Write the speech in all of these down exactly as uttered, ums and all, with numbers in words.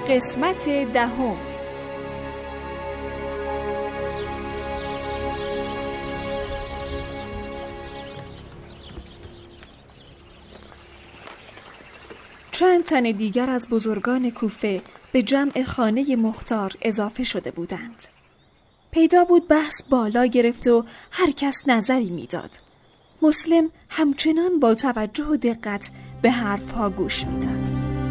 قسمت دهم. چند تن دیگر از بزرگان کوفه به جمع خانه مختار اضافه شده بودند. پیدا بود بحث بالا گرفت و هر کس نظری میداد. مسلم همچنان با توجه و دقت به حرفها گوش میداد.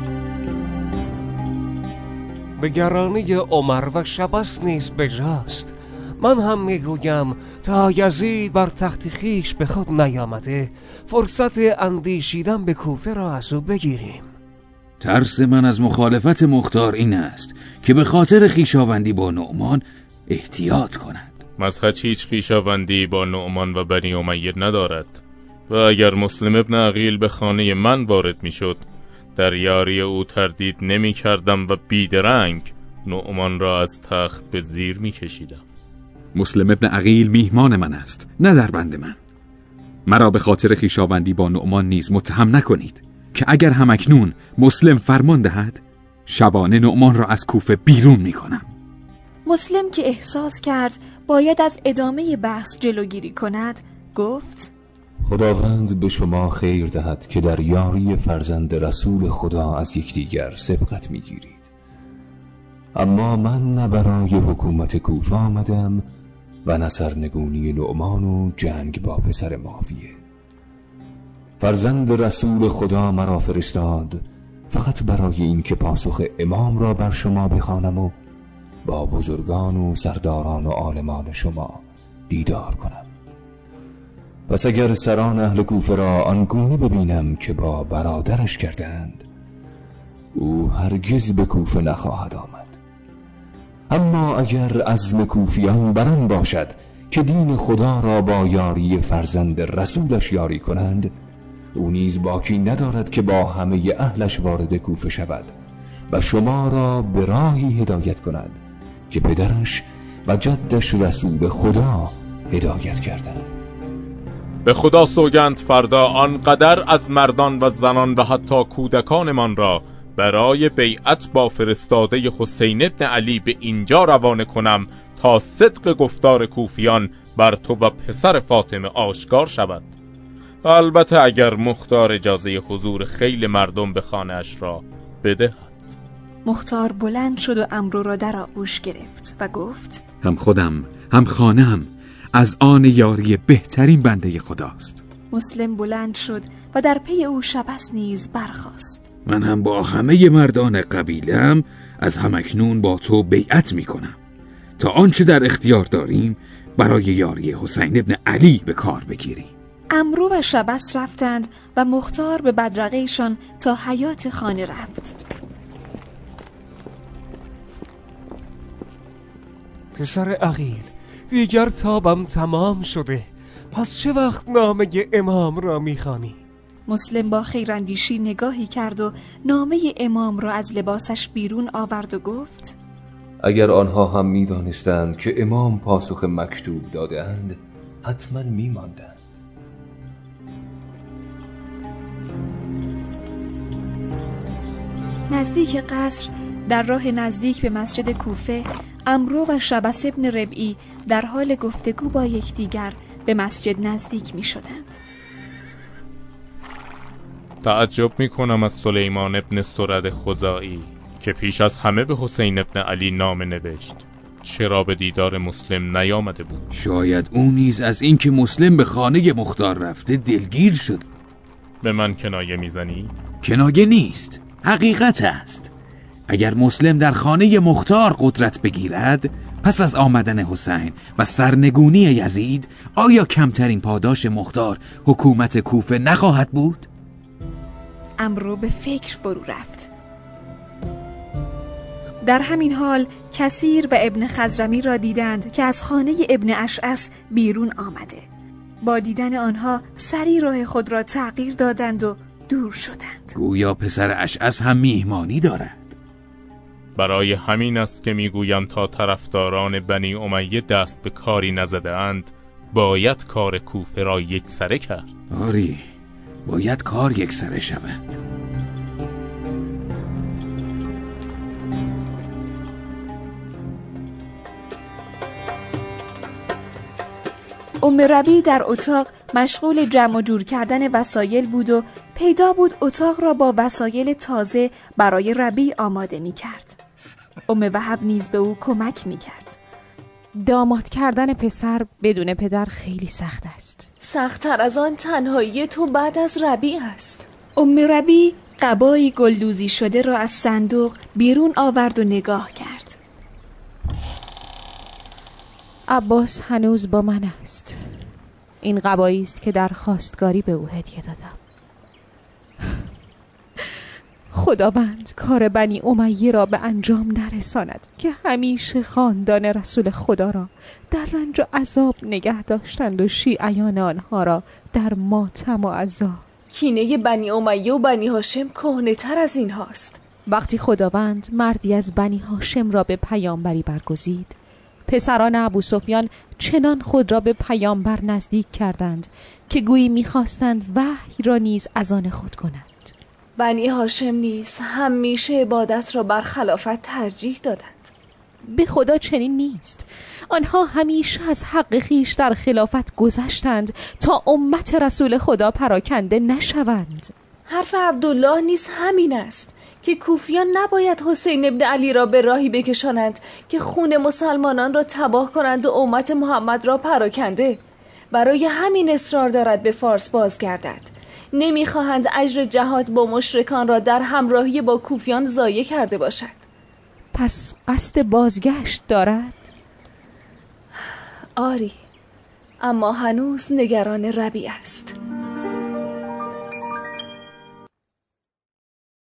نگرانی عمر و شبس نیز بجاست. من هم میگویم تا یزید بر تخت خویش به خود نیامده فرصت اندیشیدن به کوفه را از او بگیریم. ترس من از مخالفت مختار این است که به خاطر خویشاوندی با نعمان احتیاط کند. مذهب هیچ خویشاوندی با نعمان و بنی امیه ندارد و اگر مسلم ابن عقیل به خانه من وارد می شد در یاری او تردید نمی کردم و بیدرنگ نعمان را از تخت به زیر می کشیدم. مسلم ابن عقیل میهمان من است، نه در بند من. مرا به خاطر خویشاوندی با نعمان نیز متهم نکنید که اگر همکنون مسلم فرمان دهد شبانه نعمان را از کوفه بیرون می کنم. مسلم که احساس کرد باید از ادامه بحث جلوگیری کند گفت: خداوند به شما خیر دهد که در یاری فرزند رسول خدا از یکدیگر سبقت میگیرید. اما من نه برای حکومت کوفه آمدم و نه سرنگونی نعمان و جنگ با پسر معاویه. فرزند رسول خدا مرا فرستاد فقط برای این که پاسخ امام را بر شما بخوانم و با بزرگان و سرداران و عالمان شما دیدار کنم. پس اگر سران اهل کوفه را آنگونه ببینم که با برادرش کردند، او هرگز به کوفه نخواهد آمد. اما اگر عزم کوفیان بران باشد که دین خدا را با یاری فرزند رسولش یاری کنند، او نیز باکی ندارد که با همه اهلش وارد کوفه شود و شما را به راهی هدایت کند که پدرش و جدش رسول خدا هدایت کردند. به خدا سوگند فردا آنقدر از مردان و زنان و حتی کودکانمان را برای بیعت با فرستاده حسین ابن علی به اینجا روانه کنم تا صدق گفتار کوفیان بر تو و پسر فاطمه آشکار شود. البته اگر مختار اجازه حضور خیل مردم به خانه‌اش را بدهد. مختار بلند شد و امرو را در آغوش گرفت و گفت: هم خودم هم خانه‌ام از آن یاری بهترین بنده خداست. مسلم بلند شد و در پی او شبس نیز برخاست. من هم با همه مردان قبیله‌ام از همکنون با تو بیعت می کنم تا آنچه در اختیار داریم برای یاری حسین ابن علی به کار بگیریم. امرو و شبس رفتند و مختار به بدرقه‌شان تا حیاط خانه رفت. پسر عقیل، دیگر تابم تمام شده. پس چه وقت نامه امام را میخوانی؟ مسلم با خیراندیشی نگاهی کرد و نامه امام را از لباسش بیرون آورد و گفت: اگر آنها هم میدانستند که امام پاسخ مکتوب داده‌اند حتما میماندند. نزدیک قصر در راه نزدیک به مسجد کوفه، امرو و شبس ابن ربعی در حال گفتگو با یکدیگر به مسجد نزدیک می شدند. تعجب می کنم از سلیمان ابن سرد خزاعی که پیش از همه به حسین ابن علی نامه نوشت. چرا به دیدار مسلم نیامده بود؟ شاید او نیز از این که مسلم به خانه مختار رفته دلگیر شد. به من کنایه میزنی؟ کنایه نیست، حقیقت است. اگر مسلم در خانه مختار قدرت بگیرد، پس از آمدن حسین و سرنگونی یزید، آیا کمترین پاداش مختار حکومت کوفه نخواهد بود؟ امرو به فکر فرو رفت. در همین حال کثیر و ابن خزرمی را دیدند که از خانه ابن اشعث بیرون آمده. با دیدن آنها سری راه خود را تغییر دادند و دور شدند. گویا پسر اشعث هم میهمانی دارد. برای همین است که میگویم تا طرفداران بنی امیه دست به کاری نزده اند باید کار کوفه را یک سره کرد. آری، باید کار یک سره شود. ام ربیع در اتاق مشغول جمع و جور کردن وسایل بود و پیدا بود اتاق را با وسایل تازه برای ربیع آماده می کرد. ام وهب نیز به او کمک می کرد. داماد کردن پسر بدون پدر خیلی سخت است. سخت‌تر از آن تنهایی تو بعد از ربیع است. ام ربیع قبایی گلدوزی شده را از صندوق بیرون آورد و نگاه کرد. عباس هنوز با من است. این قبایی است که در خواستگاری به او هدیه دادم. خداوند کار بنی امیه را به انجام نرساند که همیشه خاندان رسول خدا را در رنج و عذاب نگه داشتند و شیعیان آنها را در ماتم و عذاب. کینه بنی امیه و بنی هاشم کهنه‌تر از این هاست. وقتی خداوند مردی از بنی هاشم را به پیامبری برگزید، پسران ابو سفیان چنان خود را به پیامبر نزدیک کردند که گویی می‌خواستند وحی را نیز از آن خود کنند. بنی هاشم نیز همیشه عبادت را بر خلافت ترجیح دادند. به خدا چنین نیست. آنها همیشه از حق خیش در خلافت گذشتند تا امت رسول خدا پراکنده نشوند. حرف عبدالله نیز همین است که کوفیان نباید حسین ابن علی را به راهی بکشانند که خون مسلمانان را تباه کنند و امت محمد را پراکنده. برای همین اصرار دارد به فارس بازگردد. نمیخواهند اجر جهاد با مشرکان را در همراهی با کوفیان ضایع کرده باشد. پس قصد بازگشت دارد؟ آری، اما هنوز نگران ربیع است.